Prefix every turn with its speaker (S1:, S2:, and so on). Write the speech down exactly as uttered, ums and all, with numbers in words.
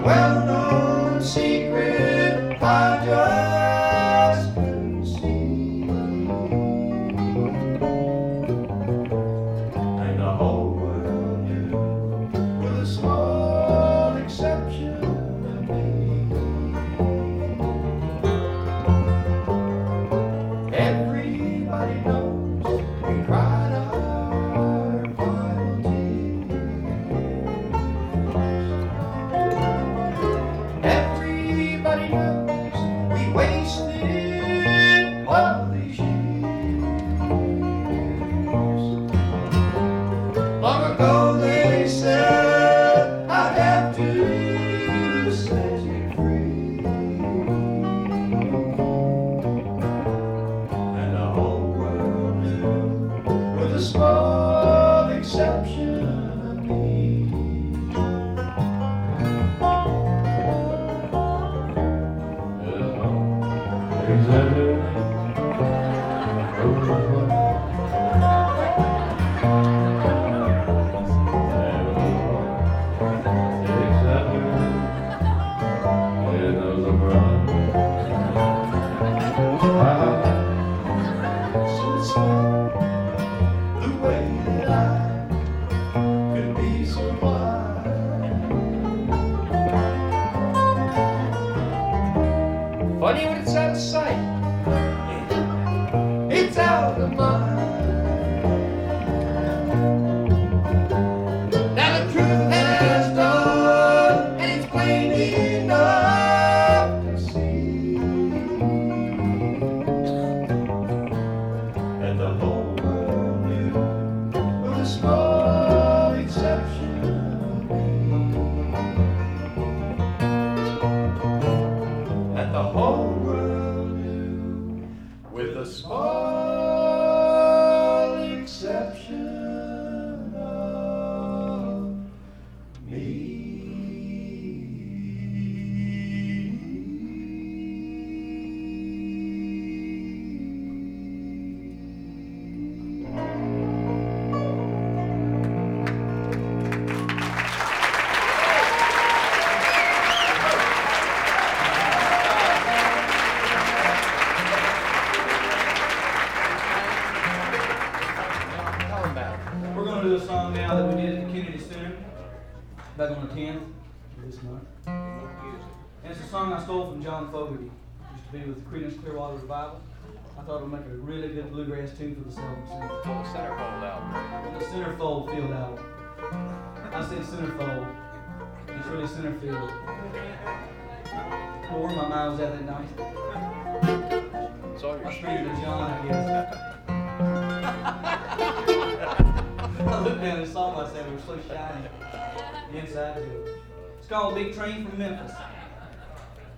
S1: well-known secret I just couldn't see. And the whole world knew, with a small exception of me. Everybody knows we cried our final tears. Everybody knows we wasted all these years. Long ago they said I'd have to set you free. And the whole world knew, with a small exception of me. Exactly. The way that I could be so blind. Funny when it's out of sight, it's out of mind. Now the truth has dawned, and it's plain enough to see. And the whole world knew, with a small exception of me. And the whole world knew, with a small exception of me.
S2: We're going to do a song now that we did at the Kennedy Center back on the tenth of this month. And it's a song I stole from John Fogerty. Used to be with the Creedence Clearwater Revival. I thought it would make a really good bluegrass tune for the Seldom Center.
S3: Pull the centerfold out.
S2: The centerfold field album. I said centerfold. It's really center field. Well, where my mind was at that night.
S3: It's all
S2: I
S3: your
S2: screamed
S3: shoes.
S2: to John, I guess. I looked down and saw myself, it was so shiny. The inside too. It's called Big Train from Memphis.